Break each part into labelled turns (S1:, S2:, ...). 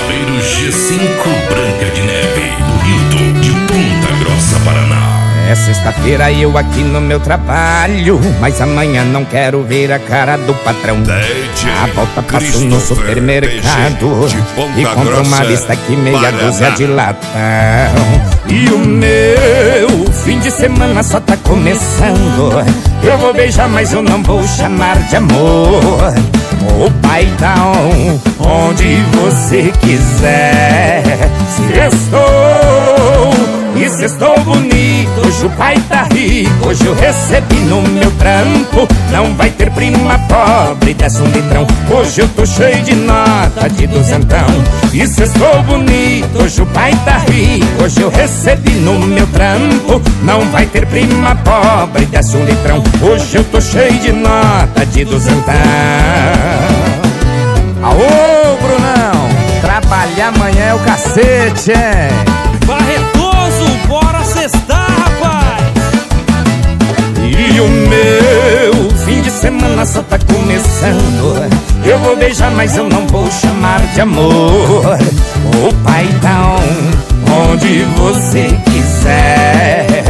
S1: Chaveiro G5 Branca de Neve, Bonito, de Ponta Grossa, Paraná.
S2: É sexta-feira eu aqui no meu trabalho, mas amanhã não quero ver a cara do patrão. A volta passo no supermercado e compro uma lista aqui, meia dúzia de latão. E o meu fim de semana só tá começando. Eu vou beijar, mas eu não vou chamar de amor. O paizão, onde você quiser. Se estou bonito, hoje o pai tá rico. Hoje eu recebi no meu trampo. Não vai ter prima pobre, desce um litrão. Hoje eu tô cheio de nota de duzentão. E se estou bonito, hoje o pai tá rico. Hoje eu recebi no meu trampo. Não vai ter prima pobre, desce um litrão. Hoje eu tô cheio de nota de duzentão. Aô, Brunão, trabalhar amanhã é o cacete, hein?
S3: Barretoso, bora sextar, rapaz!
S2: E o meu fim de semana só tá começando. Eu vou beijar, mas eu não vou chamar de amor. O paizão, onde você quiser.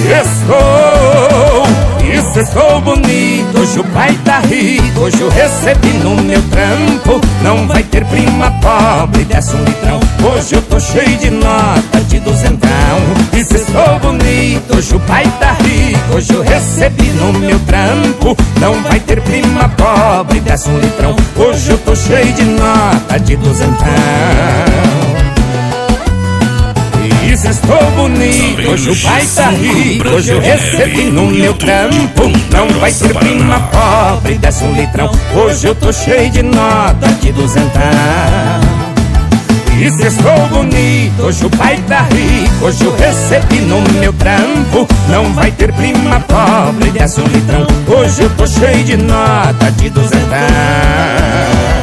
S2: Se estou bonito, hoje o pai tá rico. Hoje eu recebi no meu trampo. Não vai ter prima pobre, desce um litrão. Hoje eu tô cheio de nota de duzentão. E se estou bonito, hoje o pai tá rico. Hoje eu recebi no meu trampo. Não vai ter prima pobre, desce um litrão. Hoje eu tô cheio de nota de duzentão. E se estou bonito, hoje o pai tá rico. Hoje eu recebi no meu trampo. Não vai ter prima pobre, desce um litrão. Hoje eu tô cheio de nota de duzentão. E se estou bonito, hoje o pai tá rico. Hoje eu recebi no meu trampo. Não vai ter prima pobre, desce um litrão. Hoje eu tô cheio de nota de duzentão.